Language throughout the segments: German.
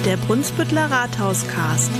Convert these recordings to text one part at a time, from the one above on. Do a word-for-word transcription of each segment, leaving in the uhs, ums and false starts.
Der Brunsbütteler Rathauscast.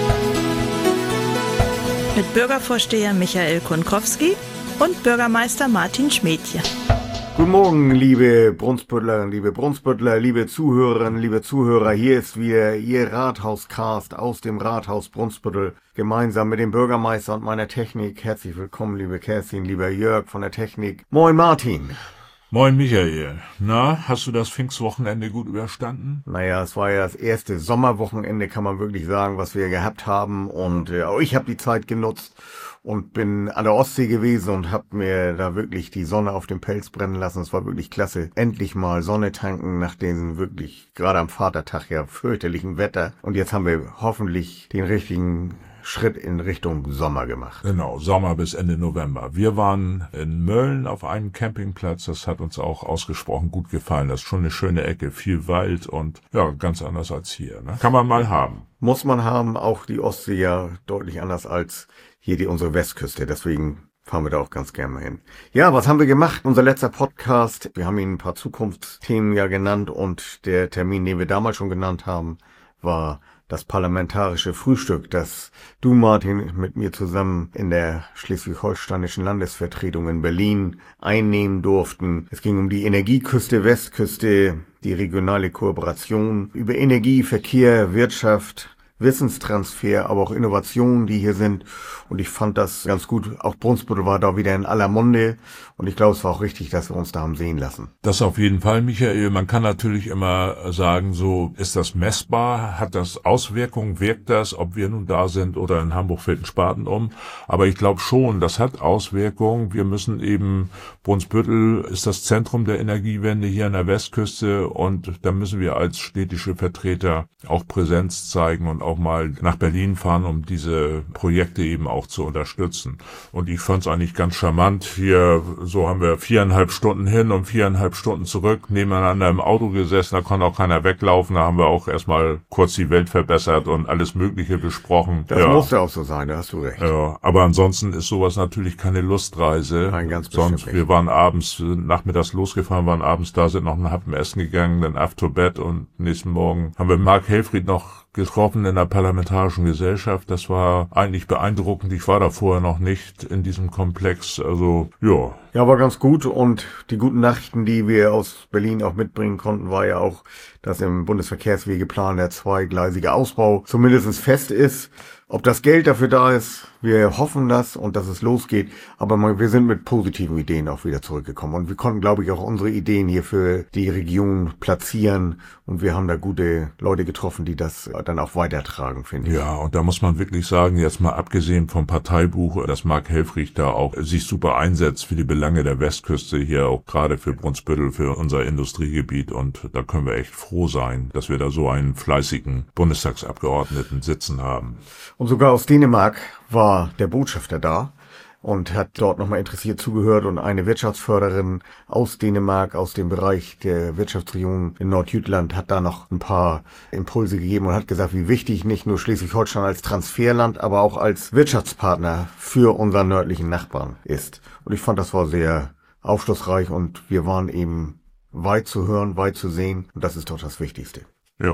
Mit Bürgervorsteher Michael Kunkowski und Bürgermeister Martin Schmädje. Guten Morgen, liebe Brunsbüttlerinnen, liebe Brunsbüttler, liebe Zuhörerinnen, liebe Zuhörer. Hier ist wieder Ihr Rathauscast aus dem Rathaus Brunsbüttel. Gemeinsam mit dem Bürgermeister und meiner Technik. Herzlich willkommen, liebe Kerstin, lieber Jörg von der Technik. Moin, Martin. Moin Michael. Na, hast du das Pfingstwochenende gut überstanden? Naja, es war ja das erste Sommerwochenende, kann man wirklich sagen, was wir gehabt haben. Und äh, auch ich habe die Zeit genutzt und bin an der Ostsee gewesen und habe mir da wirklich die Sonne auf dem Pelz brennen lassen. Es war wirklich klasse. Endlich mal Sonne tanken nach diesem wirklich, gerade am Vatertag ja, fürchterlichen Wetter. Und jetzt haben wir hoffentlich den richtigen Schritt in Richtung Sommer gemacht. Genau, Sommer bis Ende November. Wir waren in Mölln auf einem Campingplatz, das hat uns auch ausgesprochen gut gefallen. Das ist schon eine schöne Ecke, viel Wald und ja, ganz anders als hier. Ne? Kann man mal haben. Muss man haben, auch die Ostsee ja deutlich anders als hier die unsere Westküste, deswegen fahren wir da auch ganz gerne mal hin. Ja, was haben wir gemacht? Unser letzter Podcast, wir haben Ihnen ein paar Zukunftsthemen ja genannt und der Termin, den wir damals schon genannt haben, war das parlamentarische Frühstück, das du, Martin, mit mir zusammen in der schleswig-holsteinischen Landesvertretung in Berlin einnehmen durften. Es ging um die Energieküste, Westküste, die regionale Kooperation, über Energie, Verkehr, Wirtschaft, Wissenstransfer, aber auch Innovationen, die hier sind. Und ich fand das ganz gut. Auch Brunsbüttel war da wieder in aller Munde. Und ich glaube, es war auch richtig, dass wir uns da haben sehen lassen. Das auf jeden Fall, Michael. Man kann natürlich immer sagen, so, ist das messbar? Hat das Auswirkungen? Wirkt das, ob wir nun da sind oder in Hamburg fällt ein Spaten um? Aber ich glaube schon, das hat Auswirkungen. Wir müssen eben, Brunsbüttel ist das Zentrum der Energiewende hier an der Westküste. Und da müssen wir als städtische Vertreter auch Präsenz zeigen und auch mal nach Berlin fahren, um diese Projekte eben auch zu unterstützen. Und ich fand es eigentlich ganz charmant. Hier, so haben wir viereinhalb Stunden hin und viereinhalb Stunden zurück, nebeneinander im Auto gesessen, da konnte auch keiner weglaufen. Da haben wir auch erstmal kurz die Welt verbessert und alles Mögliche besprochen. Das ja. musste auch so sein, da hast du recht. Ja, aber ansonsten ist sowas natürlich keine Lustreise. Nein, ganz Sonst, bestimmt. Wir waren abends, nachmittags losgefahren, waren abends da, sind noch einen Happen essen gegangen, dann ab to Bett und nächsten Morgen haben wir Mark Helfried noch getroffen in der Parlamentarischen Gesellschaft. Das war eigentlich beeindruckend. Ich war da vorher noch nicht in diesem Komplex. Also, ja. Ja, war ganz gut. Und die guten Nachrichten, die wir aus Berlin auch mitbringen konnten, war ja auch, dass im Bundesverkehrswegeplan der zweigleisige Ausbau zumindest fest ist. Ob das Geld dafür da ist, wir hoffen das und dass es losgeht. Aber wir sind mit positiven Ideen auch wieder zurückgekommen. Und wir konnten, glaube ich, auch unsere Ideen hier für die Region platzieren. Und wir haben da gute Leute getroffen, die das dann auch weitertragen, finde ich. Ja, und da muss man wirklich sagen, jetzt mal abgesehen vom Parteibuch, dass Mark Helfrich da auch sich super einsetzt für die Belange der Westküste hier, auch gerade für Brunsbüttel, für unser Industriegebiet. Und da können wir echt froh sein, dass wir da so einen fleißigen Bundestagsabgeordneten sitzen haben. Und sogar aus Dänemark war der Botschafter da und hat dort nochmal interessiert zugehört und eine Wirtschaftsförderin aus Dänemark, aus dem Bereich der Wirtschaftsregion in Nordjütland, hat da noch ein paar Impulse gegeben und hat gesagt, wie wichtig nicht nur Schleswig-Holstein als Transferland, aber auch als Wirtschaftspartner für unseren nördlichen Nachbarn ist. Und ich fand, das war sehr aufschlussreich und wir waren eben weit zu hören, weit zu sehen und das ist doch das Wichtigste. Ja.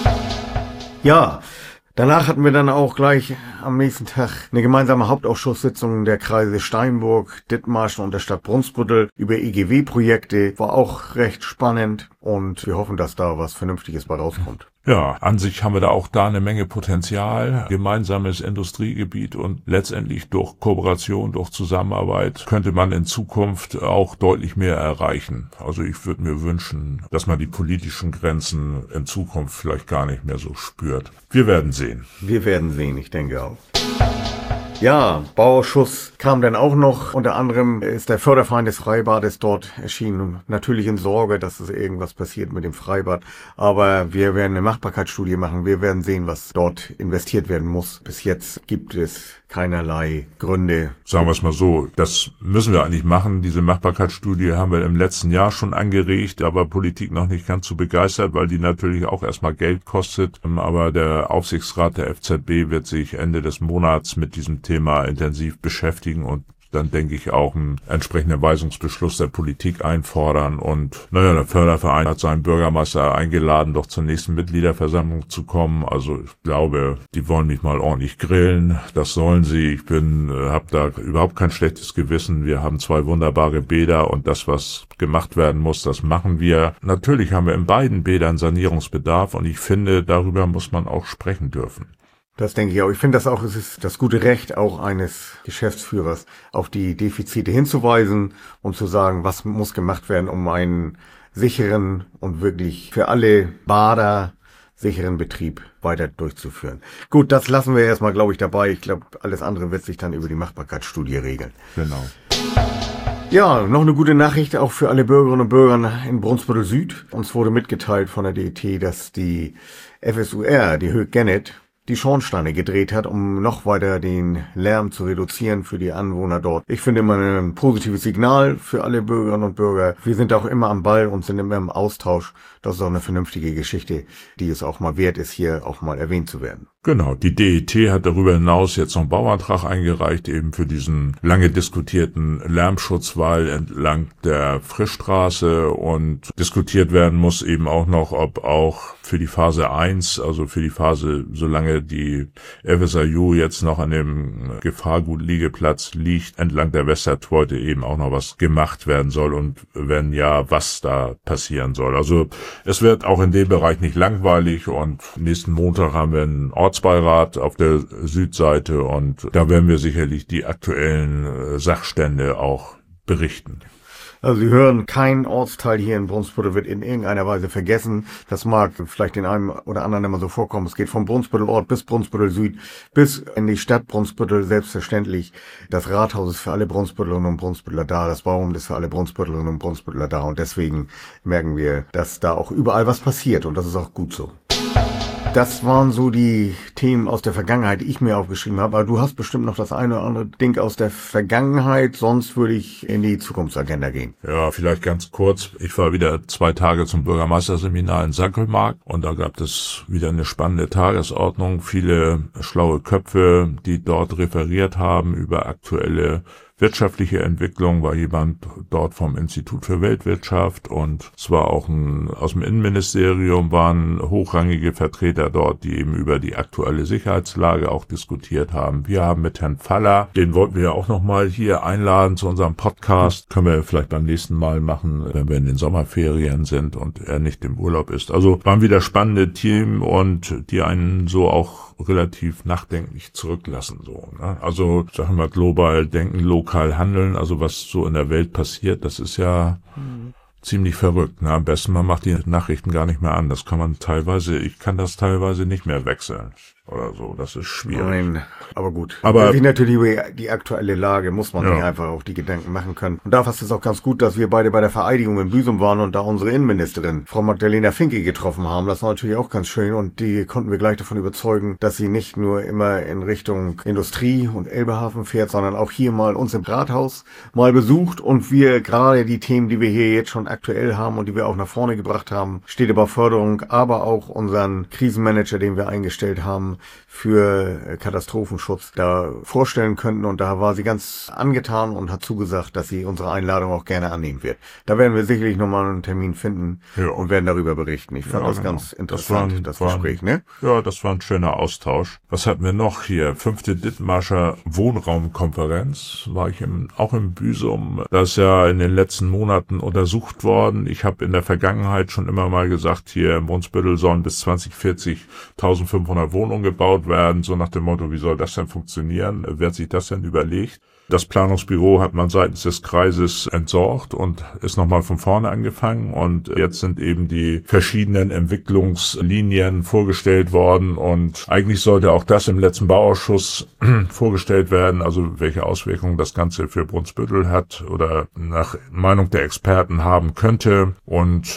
Ja. Danach hatten wir dann auch gleich am nächsten Tag eine gemeinsame Hauptausschusssitzung der Kreise Steinburg, Dithmarschen und der Stadt Brunsbüttel über E G W-Projekte. War auch recht spannend und wir hoffen, dass da was Vernünftiges bei rauskommt. Ja, an sich haben wir da auch da eine Menge Potenzial, gemeinsames Industriegebiet und letztendlich durch Kooperation, durch Zusammenarbeit könnte man in Zukunft auch deutlich mehr erreichen. Also ich würde mir wünschen, dass man die politischen Grenzen in Zukunft vielleicht gar nicht mehr so spürt. Wir werden sehen. Wir werden sehen, ich denke auch. Ja, Bauausschuss kam dann auch noch. Unter anderem ist der Förderverein des Freibades dort erschienen. Natürlich in Sorge, dass es irgendwas passiert mit dem Freibad. Aber wir werden eine Machbarkeitsstudie machen. Wir werden sehen, was dort investiert werden muss. Bis jetzt gibt es keinerlei Gründe. Sagen wir es mal so, das müssen wir eigentlich machen. Diese Machbarkeitsstudie haben wir im letzten Jahr schon angeregt, aber Politik noch nicht ganz so begeistert, weil die natürlich auch erstmal Geld kostet. Aber der Aufsichtsrat der F Z B wird sich Ende des Monats mit diesem Thema intensiv beschäftigen und dann denke ich auch einen entsprechenden Weisungsbeschluss der Politik einfordern. Und naja, der Förderverein hat seinen Bürgermeister eingeladen, doch zur nächsten Mitgliederversammlung zu kommen. Also ich glaube, die wollen mich mal ordentlich grillen. Das sollen sie. Ich bin, habe da überhaupt kein schlechtes Gewissen. Wir haben zwei wunderbare Bäder und das, was gemacht werden muss, das machen wir. Natürlich haben wir in beiden Bädern Sanierungsbedarf und ich finde, darüber muss man auch sprechen dürfen. Das denke ich auch. Ich finde das auch, es ist das gute Recht auch eines Geschäftsführers, auf die Defizite hinzuweisen und zu sagen, was muss gemacht werden, um einen sicheren und wirklich für alle Bader sicheren Betrieb weiter durchzuführen. Gut, das lassen wir erstmal, glaube ich, dabei. Ich glaube, alles andere wird sich dann über die Machbarkeitsstudie regeln. Genau. Ja, noch eine gute Nachricht auch für alle Bürgerinnen und Bürger in Brunsbüttel Süd. Uns wurde mitgeteilt von der D E T, dass die F S U R, die Höck Gennet, die Schornsteine gedreht hat, um noch weiter den Lärm zu reduzieren für die Anwohner dort. Ich finde immer ein positives Signal für alle Bürgerinnen und Bürger. Wir sind auch immer am Ball und sind immer im Austausch. Das ist auch eine vernünftige Geschichte, die es auch mal wert ist, hier auch mal erwähnt zu werden. Genau, die D E T hat darüber hinaus jetzt noch einen Bauantrag eingereicht, eben für diesen lange diskutierten Lärmschutzwall entlang der Frischstraße, und diskutiert werden muss eben auch noch, ob auch für die Phase eins, also für die Phase, solange die F S A U jetzt noch an dem Gefahrgutliegeplatz liegt, entlang der Westertorte eben auch noch was gemacht werden soll und wenn ja, was da passieren soll. Also es wird auch in dem Bereich nicht langweilig und nächsten Montag haben wir einen Ortsbeirat auf der Südseite und da werden wir sicherlich die aktuellen Sachstände auch berichten. Also Sie hören, kein Ortsteil hier in Brunsbüttel wird in irgendeiner Weise vergessen. Das mag vielleicht den einen oder anderen immer so vorkommen. Es geht vom Brunsbüttel Ort bis Brunsbüttel Süd bis in die Stadt Brunsbüttel. Selbstverständlich, das Rathaus ist für alle Brunsbüttlerinnen und Brunsbüttler da. Das Bauamt ist für alle Brunsbüttlerinnen und Brunsbüttler da. Und deswegen merken wir, dass da auch überall was passiert. Und das ist auch gut so. Das waren so die Themen aus der Vergangenheit, die ich mir aufgeschrieben habe. Aber du hast bestimmt noch das eine oder andere Ding aus der Vergangenheit. Sonst würde ich in die Zukunftsagenda gehen. Ja, vielleicht ganz kurz. Ich war wieder zwei Tage zum Bürgermeisterseminar in Sankelmark und da gab es wieder eine spannende Tagesordnung. Viele schlaue Köpfe, die dort referiert haben über aktuelle wirtschaftliche Entwicklung, war jemand dort vom Institut für Weltwirtschaft und es war auch ein, aus dem Innenministerium waren hochrangige Vertreter dort, die eben über die aktuelle Sicherheitslage auch diskutiert haben. Wir haben mit Herrn Faller, den wollten wir ja auch nochmal hier einladen zu unserem Podcast, können wir vielleicht beim nächsten Mal machen, wenn wir in den Sommerferien sind und er nicht im Urlaub ist. Also waren wieder spannende Themen und die einen so auch relativ nachdenklich zurücklassen. So, ne? Also sagen wir global denken, lokal handeln, also was so in der Welt passiert, das ist ja mhm. ziemlich verrückt. Ne? Am besten man macht die Nachrichten gar nicht mehr an. Das kann man teilweise, ich kann das teilweise nicht mehr wechseln oder so. Das ist schwierig. Nein, aber gut. Aber wie natürlich die aktuelle Lage muss man ja. sich einfach auch die Gedanken machen können. Und da ist es auch ganz gut, dass wir beide bei der Vereidigung in Büsum waren und da unsere Innenministerin, Frau Magdalena Finke, getroffen haben. Das war natürlich auch ganz schön und die konnten wir gleich davon überzeugen, dass sie nicht nur immer in Richtung Industrie und Elbehafen fährt, sondern auch hier mal uns im Rathaus mal besucht und wir gerade die Themen, die wir hier jetzt schon aktuell haben und die wir auch nach vorne gebracht haben, Städtebau-Förderung, aber auch unseren Krisenmanager, den wir eingestellt haben, für Katastrophenschutz da vorstellen könnten. Und da war sie ganz angetan und hat zugesagt, dass sie unsere Einladung auch gerne annehmen wird. Da werden wir sicherlich nochmal einen Termin finden ja. und werden darüber berichten. Ich fand ja, das genau. ganz interessant, das, ein, das Gespräch, ne? Ja, das war ein schöner Austausch. Was hatten wir noch hier? Fünfte Dithmarscher Wohnraumkonferenz war ich im, auch im Büsum. Das ist ja in den letzten Monaten untersucht worden. Ich habe in der Vergangenheit schon immer mal gesagt, hier im Brunsbüttel sollen bis zwanzig vierzig eintausendfünfhundert Wohnungen gebaut werden, so nach dem Motto, wie soll das denn funktionieren? Wer hat sich das denn überlegt? Das Planungsbüro hat man seitens des Kreises entsorgt und ist nochmal von vorne angefangen und jetzt sind eben die verschiedenen Entwicklungslinien vorgestellt worden und eigentlich sollte auch das im letzten Bauausschuss vorgestellt werden, also welche Auswirkungen das Ganze für Brunsbüttel hat oder nach Meinung der Experten haben könnte und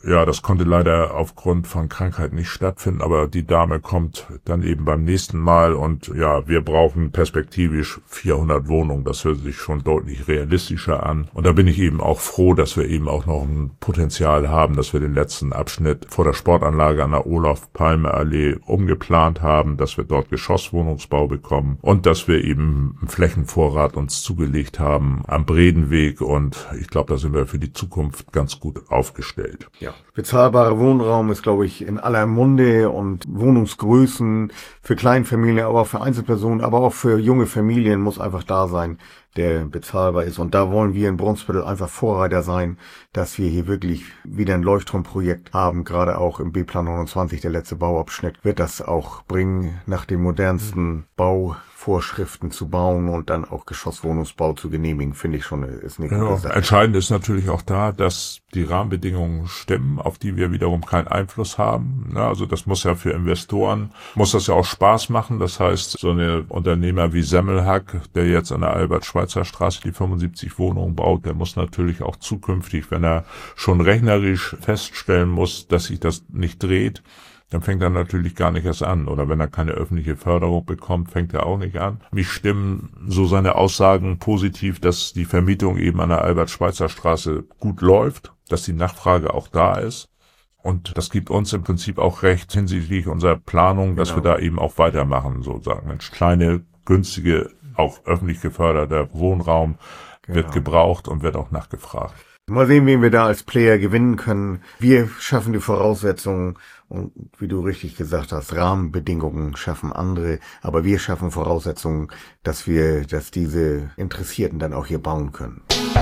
ja, das konnte leider aufgrund von Krankheit nicht stattfinden, aber die Dame kommt dann eben beim nächsten Mal und ja, wir brauchen perspektivisch vierhundert Wohnungen. Das hört sich schon deutlich realistischer an. Und da bin ich eben auch froh, dass wir eben auch noch ein Potenzial haben, dass wir den letzten Abschnitt vor der Sportanlage an der Olaf-Palme-Allee umgeplant haben, dass wir dort Geschosswohnungsbau bekommen und dass wir eben einen Flächenvorrat uns zugelegt haben am Bredenweg und ich glaube, da sind wir für die Zukunft ganz gut aufgestellt. Ja, bezahlbarer Wohnraum ist, glaube ich, in aller Munde und Wohnungsgrößen für Kleinfamilien, aber auch für Einzelpersonen, aber auch für junge Familien muss einfach da sein, der bezahlbar ist. Und da wollen wir in Brunsbüttel einfach Vorreiter sein, dass wir hier wirklich wieder ein Leuchtturmprojekt haben. Gerade auch im B-Plan neunundzwanzig, der letzte Bauabschnitt, wird das auch bringen, nach den modernsten Bauvorschriften zu bauen und dann auch Geschosswohnungsbau zu genehmigen, finde ich schon, ist eine gute Ja, Sache. entscheidend ist natürlich auch da, dass die Rahmenbedingungen stimmen, auf die wir wiederum keinen Einfluss haben. Ja, also das muss ja für Investoren, muss das ja auch Spaß machen. Das heißt, so eine Unternehmer wie Semmelhack, der jetzt an der Albert-Schweitzer-Straße die fünfundsiebzig Wohnungen baut, der muss natürlich auch zukünftig, wenn er schon rechnerisch feststellen muss, dass sich das nicht dreht, dann fängt er natürlich gar nicht erst an. Oder wenn er keine öffentliche Förderung bekommt, fängt er auch nicht an. Mich stimmen so seine Aussagen positiv, dass die Vermietung eben an der Albert-Schweitzer-Straße gut läuft, dass die Nachfrage auch da ist. Und das gibt uns im Prinzip auch recht hinsichtlich unserer Planung, dass Genau. wir da eben auch weitermachen. So sagen, Mensch, kleine, günstige, auch öffentlich geförderter Wohnraum Genau. wird gebraucht und wird auch nachgefragt. Mal sehen, wen wir da als Player gewinnen können. Wir schaffen die Voraussetzungen und wie du richtig gesagt hast, Rahmenbedingungen schaffen andere, aber wir schaffen Voraussetzungen, dass wir, dass diese Interessierten dann auch hier bauen können.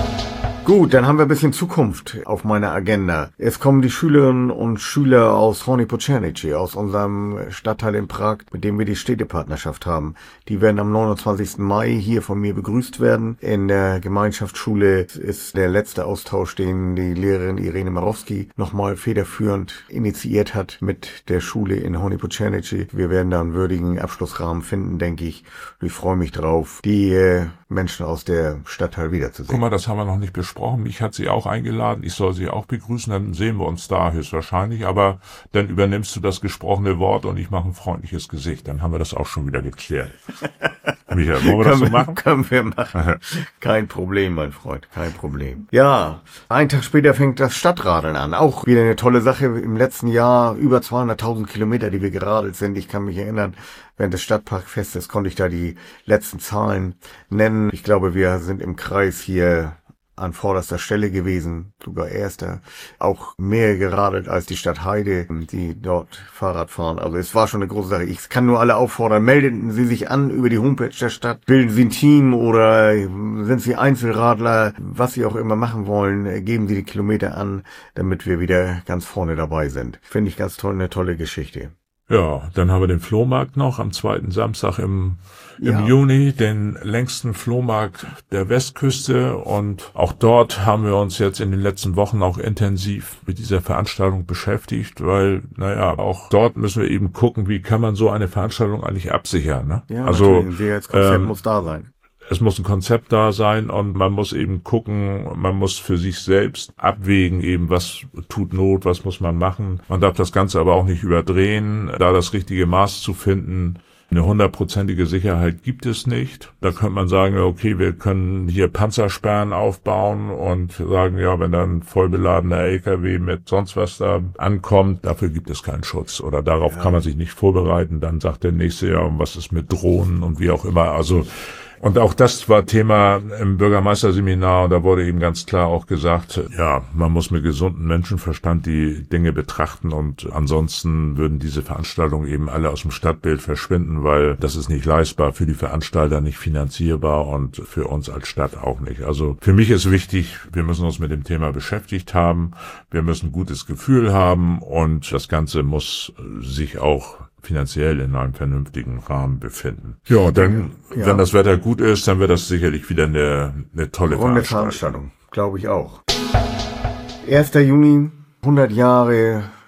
Gut, dann haben wir ein bisschen Zukunft auf meiner Agenda. Es kommen die Schülerinnen und Schüler aus Horní Počernice, aus unserem Stadtteil in Prag, mit dem wir die Städtepartnerschaft haben. Die werden am neunundzwanzigsten Mai hier von mir begrüßt werden. In der Gemeinschaftsschule ist der letzte Austausch, den die Lehrerin Irene Marowski nochmal federführend initiiert hat mit der Schule in Horní Počernice. Wir werden da einen würdigen Abschlussrahmen finden, denke ich. Ich freue mich drauf, die äh, Menschen aus der Stadtteil wiederzusehen. Guck mal, das haben wir noch nicht besprochen. Mich hat sie auch eingeladen. Ich soll sie auch begrüßen. Dann sehen wir uns da höchstwahrscheinlich. Aber dann übernimmst du das gesprochene Wort und ich mache ein freundliches Gesicht. Dann haben wir das auch schon wieder geklärt. Michael, wollen wir das so machen? Können wir machen. Kein Problem, mein Freund. Kein Problem. Ja, einen Tag später fängt das Stadtradeln an. Auch wieder eine tolle Sache. Im letzten Jahr über zweihunderttausend Kilometer, die wir geradelt sind. Ich kann mich erinnern, während des Stadtparkfestes konnte ich da die letzten Zahlen nennen. Ich glaube, wir sind im Kreis hier an vorderster Stelle gewesen, sogar erster, auch mehr geradelt als die Stadt Heide, die dort Fahrrad fahren. Also es war schon eine große Sache. Ich kann nur alle auffordern, melden Sie sich an über die Homepage der Stadt, bilden Sie ein Team oder sind Sie Einzelradler, was Sie auch immer machen wollen, geben Sie die Kilometer an, damit wir wieder ganz vorne dabei sind. Finde ich ganz toll, eine tolle Geschichte. Ja, dann haben wir den Flohmarkt noch am zweiten Samstag im, im Ja. Juni, den längsten Flohmarkt der Westküste. Und auch dort haben wir uns jetzt in den letzten Wochen auch intensiv mit dieser Veranstaltung beschäftigt, weil, naja, auch dort müssen wir eben gucken, wie kann man so eine Veranstaltung eigentlich absichern. Ne? Ja, also natürlich, ein Sicherheitskonzept ähm, muss da sein. Es muss ein Konzept da sein und man muss eben gucken, man muss für sich selbst abwägen eben, was tut Not, was muss man machen. Man darf das Ganze aber auch nicht überdrehen, da das richtige Maß zu finden. Eine hundertprozentige Sicherheit gibt es nicht. Da könnte man sagen, okay, wir können hier Panzersperren aufbauen und sagen, ja, wenn dann ein vollbeladener L K W mit sonst was da ankommt, dafür gibt es keinen Schutz oder darauf Ja. kann man sich nicht vorbereiten. Dann sagt der Nächste, ja, was ist mit Drohnen und wie auch immer. Also und auch das war Thema im Bürgermeisterseminar und da wurde eben ganz klar auch gesagt, ja, man muss mit gesundem Menschenverstand die Dinge betrachten und ansonsten würden diese Veranstaltungen eben alle aus dem Stadtbild verschwinden, weil das ist nicht leistbar, für die Veranstalter nicht finanzierbar und für uns als Stadt auch nicht. Also für mich ist wichtig, wir müssen uns mit dem Thema beschäftigt haben, wir müssen ein gutes Gefühl haben und das Ganze muss sich auch finanziell in einem vernünftigen Rahmen befinden. Ja, dann, Ja. wenn das Wetter gut ist, dann wird das sicherlich wieder eine, eine tolle Runde Veranstaltung. Veranstaltung, glaube ich auch. erster Juni, hundert Jahre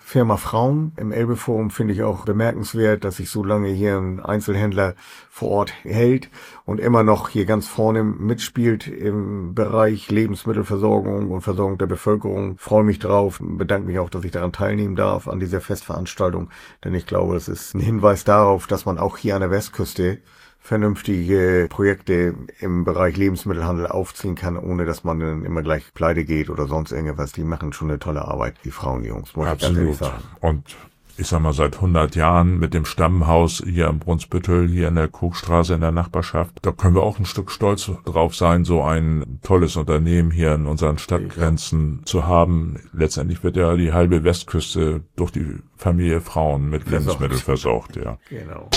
Firma Frauen im Elbe-Forum finde ich auch bemerkenswert, dass sich so lange hier ein Einzelhändler vor Ort hält und immer noch hier ganz vorne mitspielt im Bereich Lebensmittelversorgung und Versorgung der Bevölkerung. Freue mich drauf, bedanke mich auch, dass ich daran teilnehmen darf, an dieser Festveranstaltung, denn ich glaube, es ist ein Hinweis darauf, dass man auch hier an der Westküste vernünftige Projekte im Bereich Lebensmittelhandel aufziehen kann, ohne dass man dann immer gleich pleite geht oder sonst irgendwas. Die machen schon eine tolle Arbeit, die Frauen, die Jungs, muss ich ganz ehrlich sagen. Und ich sag mal, seit hundert Jahren mit dem Stammhaus hier am Brunsbüttel, hier in der Kochstraße in der Nachbarschaft, da können wir auch ein Stück stolz drauf sein, so ein tolles Unternehmen hier in unseren Stadtgrenzen ja. zu haben. Letztendlich wird ja die halbe Westküste durch die Familie Frauen mit Lebensmitteln versorgt, ja. Genau.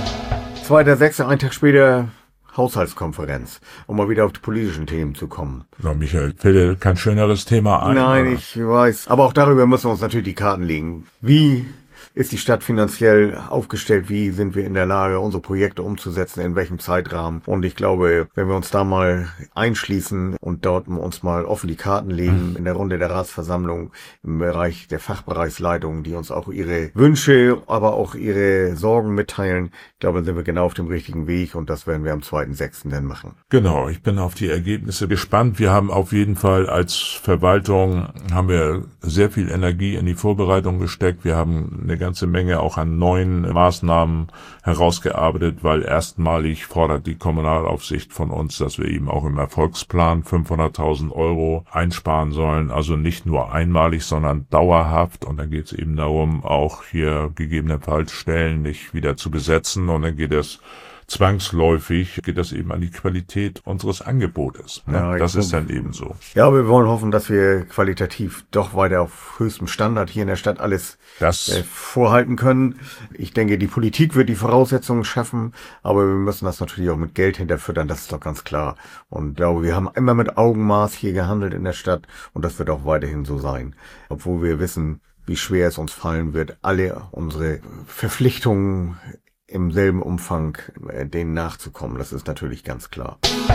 zweiter sechster ein Tag später Haushaltskonferenz, um mal wieder auf die politischen Themen zu kommen. Na, Michael, fällt dir kein schöneres Thema ein? Nein, oder? Ich weiß. Aber auch darüber müssen wir uns natürlich die Karten legen. Wie ist die Stadt finanziell aufgestellt? Wie sind wir in der Lage, unsere Projekte umzusetzen? In welchem Zeitrahmen? Und ich glaube, wenn wir uns da mal einschließen und dort uns mal offen die Karten legen in der Runde der Ratsversammlung im Bereich der Fachbereichsleitung, die uns auch ihre Wünsche, aber auch ihre Sorgen mitteilen, ich glaube, dann sind wir genau auf dem richtigen Weg und das werden wir am zweiten sechsten dann machen. Genau, ich bin auf die Ergebnisse gespannt. Wir haben auf jeden Fall als Verwaltung haben wir sehr viel Energie in die Vorbereitung gesteckt. Wir haben eine ganze Menge auch an neuen Maßnahmen herausgearbeitet, weil erstmalig fordert die Kommunalaufsicht von uns, dass wir eben auch im Erfolgsplan fünfhunderttausend Euro einsparen sollen. Also nicht nur einmalig, sondern dauerhaft. Und dann geht es eben darum, auch hier gegebenenfalls Stellen nicht wieder zu besetzen. Und dann geht es zwangsläufig, geht das eben an die Qualität unseres Angebotes. Ne? Ja, das ist dann eben so. Ja, aber wir wollen hoffen, dass wir qualitativ doch weiter auf höchstem Standard hier in der Stadt alles das äh, vorhalten können. Ich denke, die Politik wird die Voraussetzungen schaffen, aber wir müssen das natürlich auch mit Geld hinterfüttern, das ist doch ganz klar. Und ich glaube, wir haben immer mit Augenmaß hier gehandelt in der Stadt und das wird auch weiterhin so sein. Obwohl wir wissen, wie schwer es uns fallen wird, alle unsere Verpflichtungen im selben Umfang äh, denen nachzukommen. Das ist natürlich ganz klar.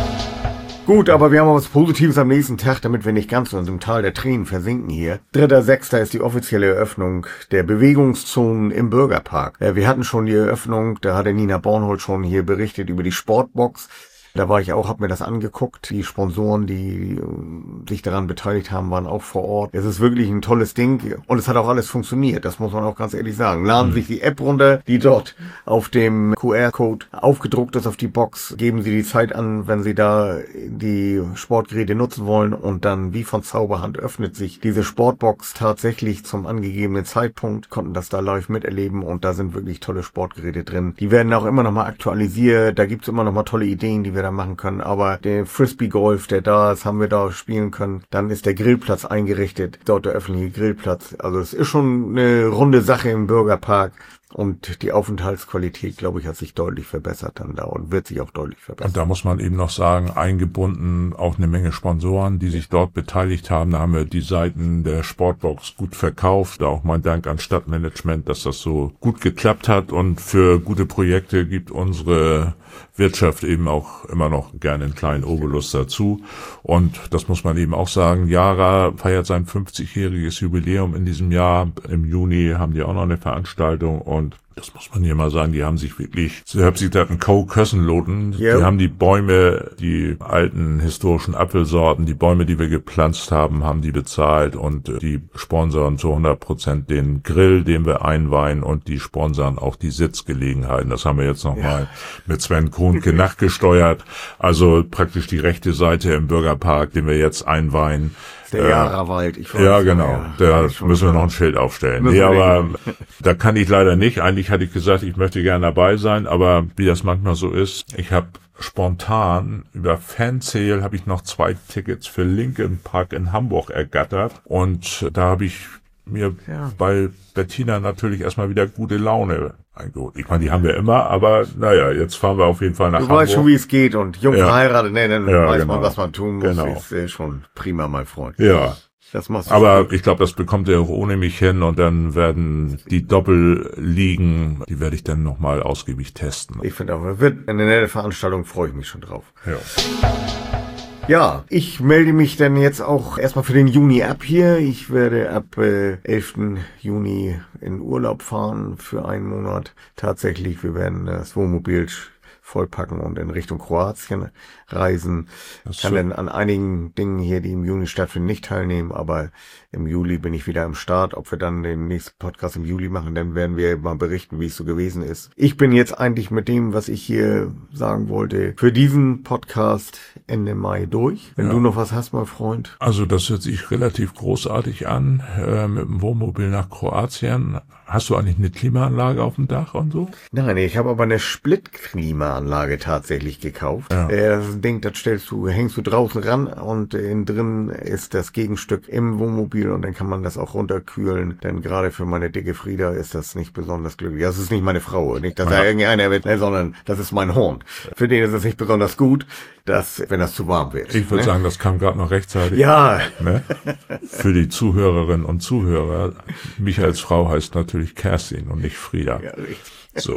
Gut, aber wir haben auch was Positives am nächsten Tag, damit wir nicht ganz in unserem Tal der Tränen versinken hier. dritter sechster ist die offizielle Eröffnung der Bewegungszonen im Bürgerpark. Äh, wir hatten schon die Eröffnung, da hatte Nina Bornhold schon hier berichtet über die Sportbox. Da war ich auch, habe mir das angeguckt. Die Sponsoren, die sich daran beteiligt haben, waren auch vor Ort. Es ist wirklich ein tolles Ding und es hat auch alles funktioniert. Das muss man auch ganz ehrlich sagen. Laden mhm. sich die App runter, die dort auf dem Q R-Code aufgedruckt ist auf die Box. Geben Sie die Zeit an, wenn Sie da die Sportgeräte nutzen wollen und dann wie von Zauberhand öffnet sich diese Sportbox tatsächlich zum angegebenen Zeitpunkt. Konnten das da live miterleben und da sind wirklich tolle Sportgeräte drin. Die werden auch immer noch mal aktualisiert. Da gibt's immer noch mal tolle Ideen, die wir da machen können, aber der Frisbee-Golf, der da ist, haben wir da spielen können. Dann ist der Grillplatz eingerichtet, dort der öffentliche Grillplatz. Also es ist schon eine runde Sache im Bürgerpark und die Aufenthaltsqualität, glaube ich, hat sich deutlich verbessert dann da und wird sich auch deutlich verbessern. Und da muss man eben noch sagen, eingebunden auch eine Menge Sponsoren, die sich dort beteiligt haben. Da haben wir die Seiten der Sportbox gut verkauft. Da auch mein Dank an Stadtmanagement, dass das so gut geklappt hat und für gute Projekte gibt unsere Wirtschaft eben auch immer noch gerne einen kleinen Obolus dazu. Und das muss man eben auch sagen, Yara feiert sein fünfzigjähriges Jubiläum in diesem Jahr. Im Juni haben die auch noch eine Veranstaltung und das muss man hier mal sagen, die haben sich wirklich, sie haben sich da einen Co-Kössenloten, yep. Die haben die Bäume, die alten historischen Apfelsorten, die Bäume, die wir gepflanzt haben, haben die bezahlt und die sponsern zu hundert Prozent den Grill, den wir einweihen und die sponsern auch die Sitzgelegenheiten. Das haben wir jetzt nochmal ja. mit Sven Kuhnke nachgesteuert. Also praktisch die rechte Seite im Bürgerpark, den wir jetzt einweihen. Der Jara-Wald, ich weiß. Ja, genau. Ja, da müssen wir noch ein Schild aufstellen. Nee, aber da kann ich leider nicht. Eigentlich hatte ich gesagt, ich möchte gerne dabei sein, aber wie das manchmal so ist, ich habe spontan über Fansale habe ich noch zwei Tickets für Linkin Park in Hamburg ergattert und da habe ich mir ja. bei Bettina natürlich erstmal wieder gute Laune eingeholt. Ich meine, die haben wir immer, aber naja, jetzt fahren wir auf jeden Fall nach du Hamburg. Du weißt schon, wie es geht und jung ja. verheiratet, nee, dann ja, weiß genau. man, was man tun muss. Genau. Ist äh, schon prima, mein Freund. Ja. Das machst du aber schon. Ich glaube, das bekommt er auch ohne mich hin und dann werden die Doppelligen, die werde ich dann nochmal ausgiebig testen. Ich finde auch, wird eine nette Veranstaltung, freue ich mich schon drauf. Ja. Ja, ich melde mich dann jetzt auch erstmal für den Juni ab hier. Ich werde ab äh, elften Juni in Urlaub fahren für einen Monat. Tatsächlich, wir werden das Wohnmobil vollpacken und in Richtung Kroatien reisen. Ich kann dann an einigen Dingen hier, die im Juni stattfinden, nicht teilnehmen, aber im Juli bin ich wieder am Start. Ob wir dann den nächsten Podcast im Juli machen, dann werden wir mal berichten, wie es so gewesen ist. Ich bin jetzt eigentlich mit dem, was ich hier sagen wollte, für diesen Podcast Ende Mai durch. Wenn ja. du noch was hast, mein Freund. Also das hört sich relativ großartig an, äh, mit dem Wohnmobil nach Kroatien. Hast du eigentlich eine Klimaanlage auf dem Dach und so? Nein, ich habe aber eine Split-Klimaanlage tatsächlich gekauft. Ja. Äh, das Ding, das stellst du, hängst du draußen ran und innen drin ist das Gegenstück im Wohnmobil und dann kann man das auch runterkühlen. Denn gerade für meine dicke Frieda ist das nicht besonders glücklich. Das ist nicht meine Frau, nicht, dass ja. da irgendeiner wird, ne, sondern das ist mein Hund. Für den ist es nicht besonders gut, dass, wenn das zu warm wird. Ich würde ne? sagen, das kam gerade noch rechtzeitig. Ja. Ne? Für die Zuhörerinnen und Zuhörer, Michaels Frau heißt natürlich Kerstin und nicht Frieda. Ja, richtig. So.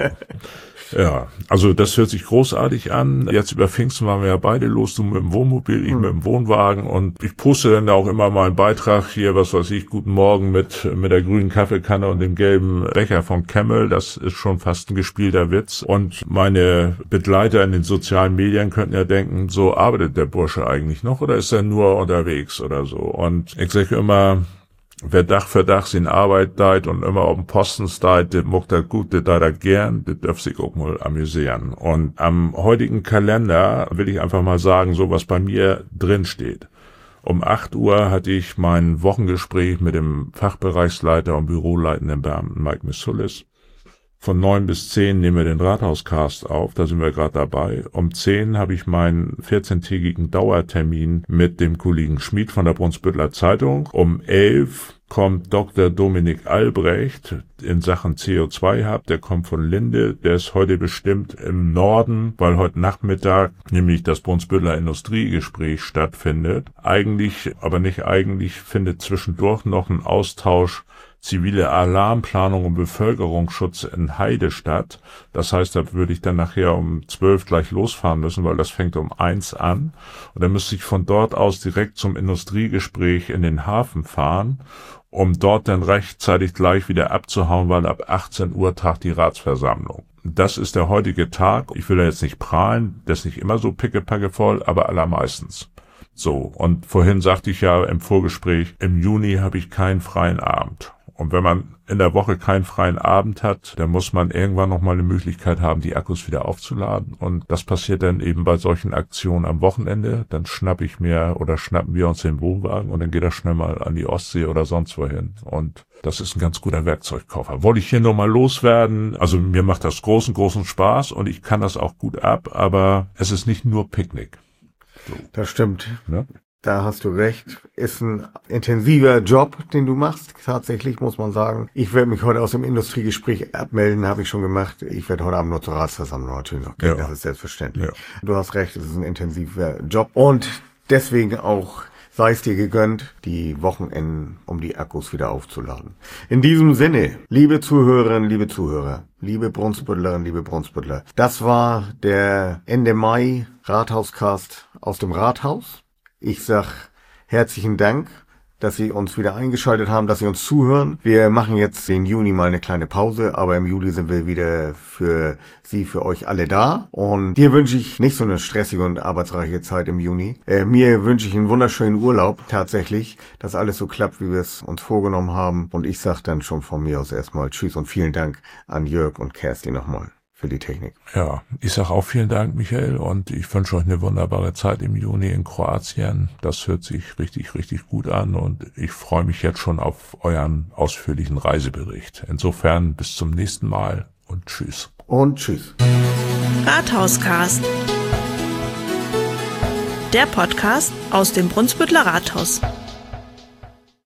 Ja, also das hört sich großartig an. Jetzt über Pfingsten waren wir ja beide los, du mit dem Wohnmobil, ich hm. mit dem Wohnwagen und ich poste dann auch immer mal einen Beitrag hier, was weiß ich, guten Morgen mit mit der grünen Kaffeekanne und dem gelben Becher von Camel, das ist schon fast ein gespielter Witz und meine Begleiter in den sozialen Medien könnten ja denken, so arbeitet der Bursche eigentlich noch oder ist er nur unterwegs oder so und ich sage immer, wer Dach für Dach sin Arbeit deit und immer auf dem Posten deit, das muckt er gut, das deit er gern, das darf sich auch mal amüsieren. Und am heutigen Kalender will ich einfach mal sagen, so was bei mir drin steht. Um acht Uhr hatte ich mein Wochengespräch mit dem Fachbereichsleiter und büroleitenden Beamten Mike Missulis. Von neun bis zehn nehmen wir den Rathauscast auf, da sind wir gerade dabei. Um zehn habe ich meinen vierzehntägigen Dauertermin mit dem Kollegen Schmid von der Brunsbüttler Zeitung. Um elf kommt Doktor Dominik Albrecht in Sachen C O zwei Hub, der kommt von Linde, der ist heute bestimmt im Norden, weil heute Nachmittag nämlich das Brunsbüttler Industriegespräch stattfindet. Eigentlich, aber nicht eigentlich, findet zwischendurch noch ein Austausch zivile Alarmplanung und Bevölkerungsschutz in Heide statt. Das heißt, da würde ich dann nachher um zwölf gleich losfahren müssen, weil das fängt um eins an. Und dann müsste ich von dort aus direkt zum Industriegespräch in den Hafen fahren, um dort dann rechtzeitig gleich wieder abzuhauen, weil ab achtzehn Uhr tagt die Ratsversammlung. Das ist der heutige Tag. Ich will da jetzt nicht prahlen, das ist nicht immer so pickepacke voll, aber allermeistens. So, und vorhin sagte ich ja im Vorgespräch, im Juni habe ich keinen freien Abend. Und wenn man in der Woche keinen freien Abend hat, dann muss man irgendwann nochmal eine Möglichkeit haben, die Akkus wieder aufzuladen. Und das passiert dann eben bei solchen Aktionen am Wochenende. Dann schnapp ich mir oder schnappen wir uns den Wohnwagen und dann geht er schnell mal an die Ostsee oder sonst wohin. Und das ist ein ganz guter Werkzeugkoffer. Wollte ich hier nochmal loswerden. Also mir macht das großen, großen Spaß und ich kann das auch gut ab, aber es ist nicht nur Picknick. So. Das stimmt. Ne? Da hast du recht. Ist ein intensiver Job, den du machst. Tatsächlich muss man sagen. Ich werde mich heute aus dem Industriegespräch abmelden, habe ich schon gemacht. Ich werde heute Abend nur zur Ratsversammlung natürlich noch gehen. Ja. Das ist selbstverständlich. Ja. Du hast recht, es ist ein intensiver Job. Und deswegen auch sei es dir gegönnt, die Wochenenden, um die Akkus wieder aufzuladen. In diesem Sinne, liebe Zuhörerinnen, liebe Zuhörer, liebe Brunsbüttlerinnen, liebe Brunsbüttler, das war der Ende Mai Rathauscast aus dem Rathaus. Ich sag herzlichen Dank, dass Sie uns wieder eingeschaltet haben, dass Sie uns zuhören. Wir machen jetzt den Juni mal eine kleine Pause, aber im Juli sind wir wieder für Sie, für euch alle da. Und dir wünsche ich nicht so eine stressige und arbeitsreiche Zeit im Juni. Äh, mir wünsche ich einen wunderschönen Urlaub tatsächlich, dass alles so klappt, wie wir es uns vorgenommen haben. Und ich sag dann schon von mir aus erstmal Tschüss und vielen Dank an Jörg und Kerstin nochmal für die Technik. Ja, ich sage auch vielen Dank, Michael, und ich wünsche euch eine wunderbare Zeit im Juni in Kroatien. Das hört sich richtig, richtig gut an und ich freue mich jetzt schon auf euren ausführlichen Reisebericht. Insofern bis zum nächsten Mal und tschüss. Und tschüss. Rathauscast. Der Podcast aus dem Brunsbüttler Rathaus.